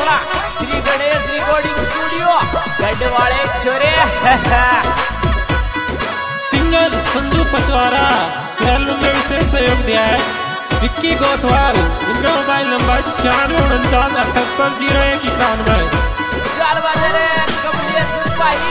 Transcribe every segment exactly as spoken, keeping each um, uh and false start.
फैसला Shri Ganesh recording studio गढ़वाले छोरे। सिंगर संजू पचवारा सैलून में विशेष सहयोग दिया है। विक्की गोठवाल, इनका मोबाइल नंबर छियानवे उनचास अठहत्तर जीरो एक इक्यानवे। चार बजे रे कमलेश भाई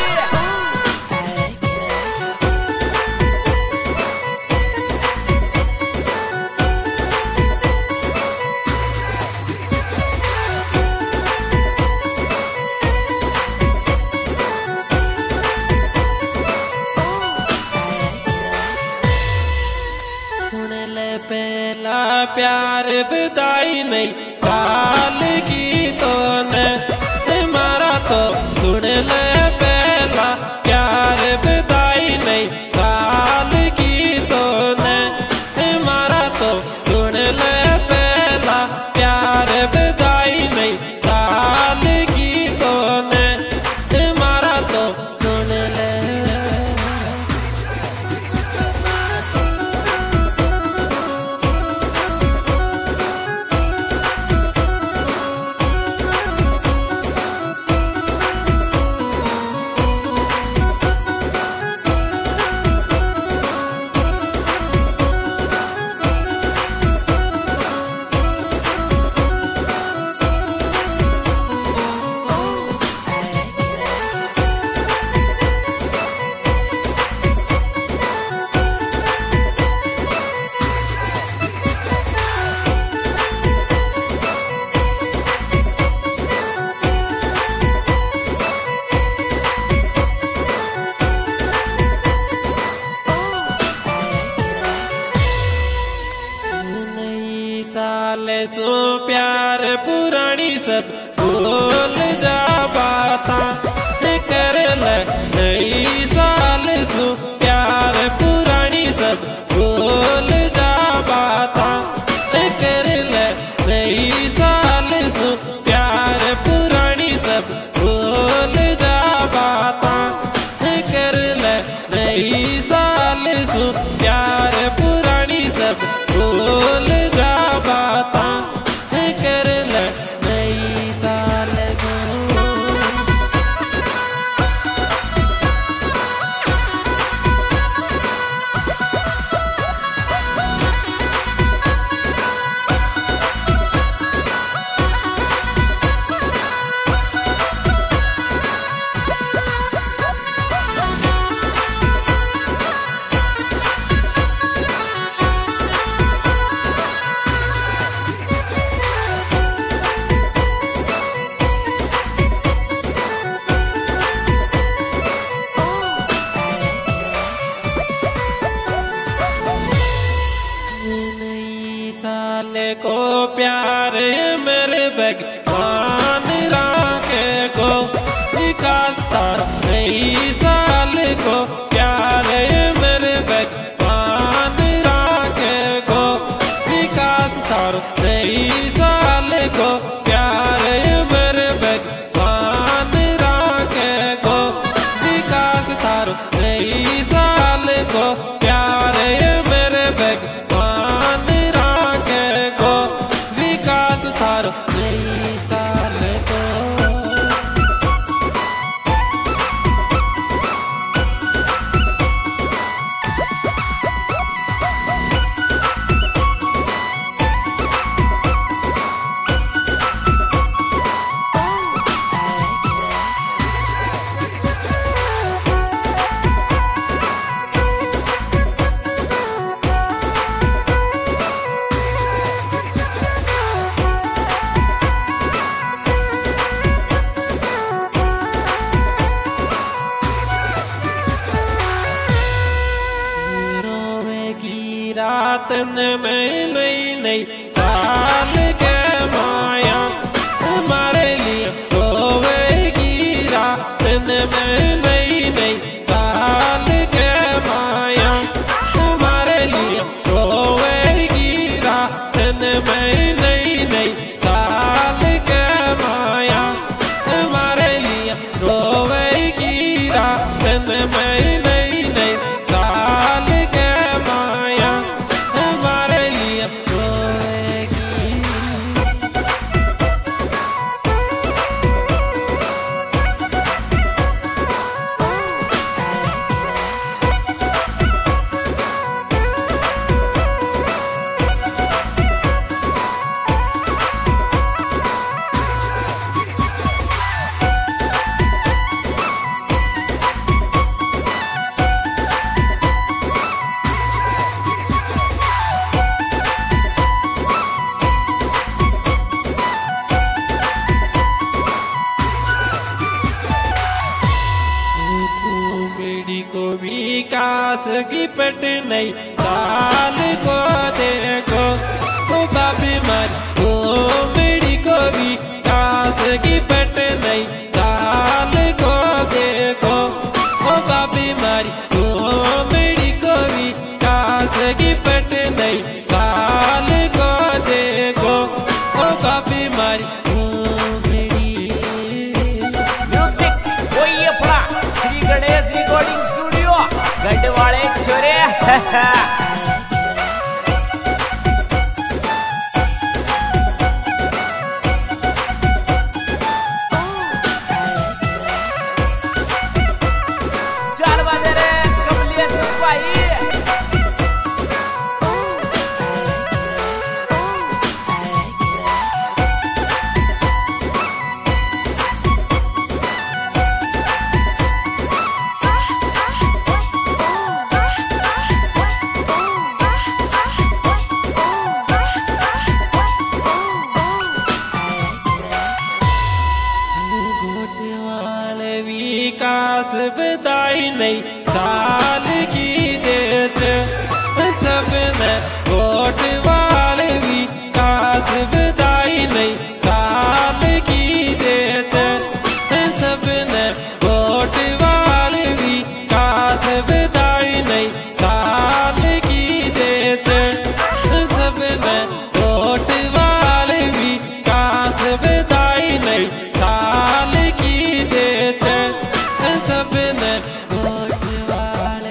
पहला प्यार विदाई नहीं साल की तो न हमारा तो सुन ले पहला प्यार विदाई नहीं साल की तो न हमारा तो सुन ले पहला प्यार विदाई नहीं साल की तो न हमारा तो सुन ले। साले सो प्यार पुरानी सब भूल जा बाता कर ले नई साल सो प्यार पुरानी सब भूल जा बाता कर ले नई साल सो प्यार पुरानी सब भूल जा बाता कर ले नई साल सो प्यार पुरानी सब भूल जा बाता कर ले नई साल सो। साले को प्यार मेरे भगवान राखे को विकास तारा नई साल को प्यार मेरे भगवान राखे को विकास तारा नई साल को प्यार मेरे भगवान राखे को विकास तारा नई साल को प्यार मेरे भगवान विकास थारो नई साल को। रात में नई नई साल के माया हमारे लिए रोवेगी रात में नई नई साल के माया हमारे लिए रोवेगी रात में नई नई साल के माया हमारे लिए रोवेगी रात में नई नई साल के माया हमारे लिए रोवेगी। पट नहीं साल को देखो ओ बाबी मारी कोमड़ी को भी कास की पट नहीं साल को देखो ओ बाबी मारी कोमड़ी को भी कास की पट नहीं साल को देखो ओ बाबी मारी म्यूजिक कोई अपना श्री गणेश रिकॉर्डिंग स्टूडियो गढ़वाले छोरे चार बजे रे कमलिया सिपाही विकास बधाई नहीं साल की देते सब ने वोट वाले विकास बधाई नहीं साल की देते सब ने वोट वाले विकास बधाई नहीं साल की देते सब ने वोट वाले विकास बधाई नहीं साल की देते सब ने वोट वाले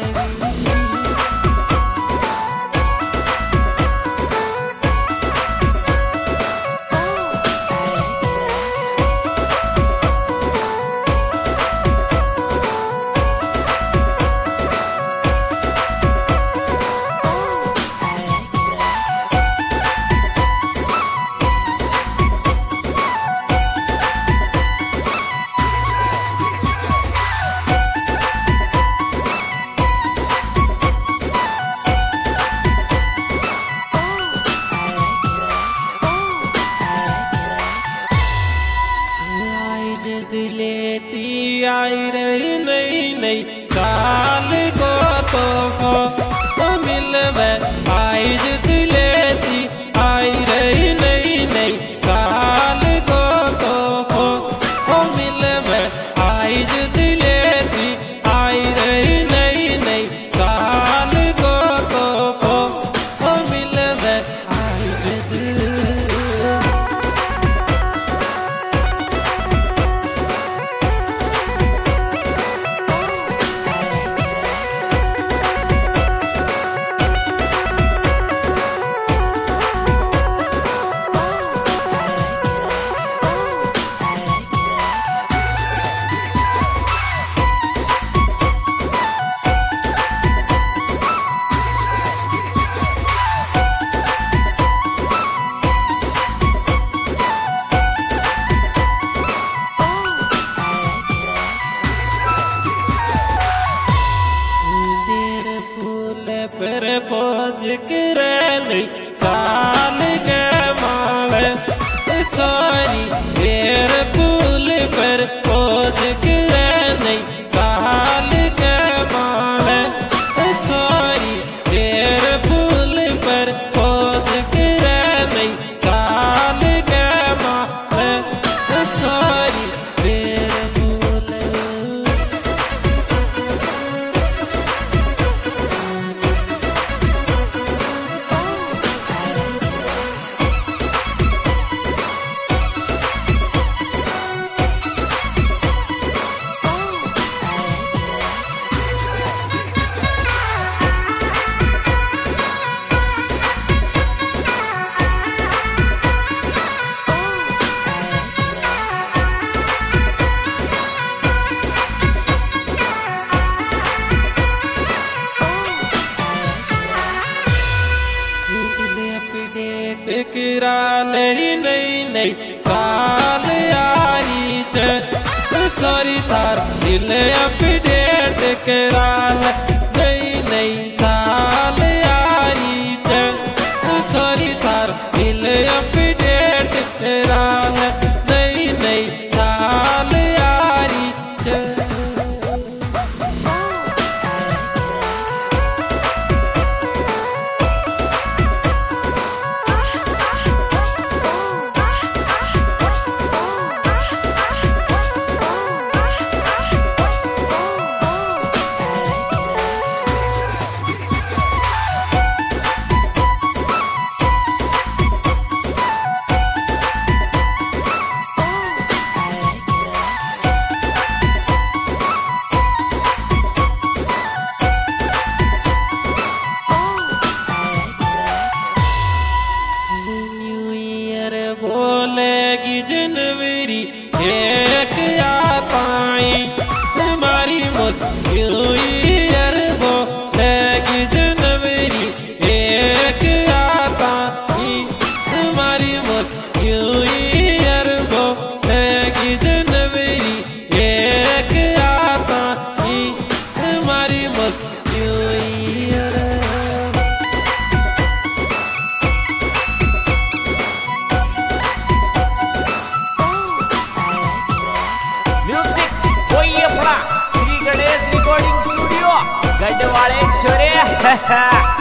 लेती आई रही नहीं नहीं साल को तो को मिल में आई लेती आई रही नहीं नहीं साल को तो को मिल में आई लेती आई रही नहीं नहीं साल को तो को मिल में आई पर पोज नहीं साल के मावे छोरी तेर फूल पर पोज नहीं साल के मावे छोरी तेर फूल पर पोज नहीं साल के मावे छोरी तेर फूल टकरा नहीं नहीं नहीं साल यारी छोरी तार दिल अपडेट करा नहीं नहीं साल यारी छोरी तार दिल अपडेट करा नहीं नहीं साल यारी की जनवरी एक आता हमारी मुश्किल अरबों की जनवरी एक आता हमारी मुश्किल अरबों की जनवरी एक आता हमारी मुश्किल श्री गणेश रिकॉर्डिंग स्टूडियो गढ़वाले छोरे